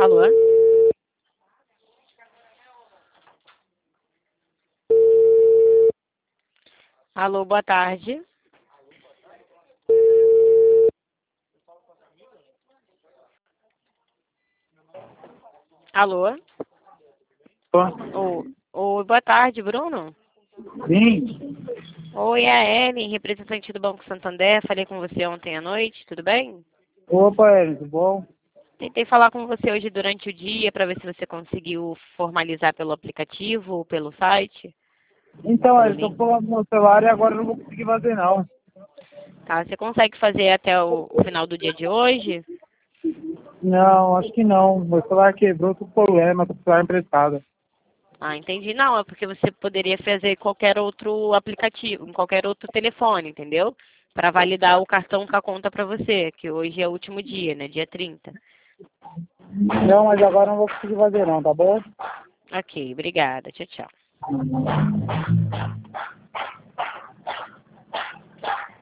Alô? Alô, boa tarde. Alô? Boa tarde, Bruno. Sim. Oi, é a Ellen, representante do Banco Santander. Falei com você ontem à noite, tudo bem? Opa, Ellen, tudo bom? Tentei falar com você hoje durante o dia para ver se você conseguiu formalizar pelo aplicativo ou pelo site. Então, Pelo Ellen, estou link. falando no meu celular e agora eu não vou conseguir fazer, não. Tá, você consegue fazer até o final do dia de hoje? Não, acho que não. Meu celular quebrou, tô com problema, tô com o celular emprestado. Ah, entendi. Não, é porque você poderia fazer qualquer outro aplicativo, em qualquer outro telefone, entendeu? Para validar o cartão com a conta para você, que hoje é o último dia, né? Dia 30. Não, mas agora eu não vou conseguir fazer, não, tá bom? Ok, obrigada. Tchau, tchau.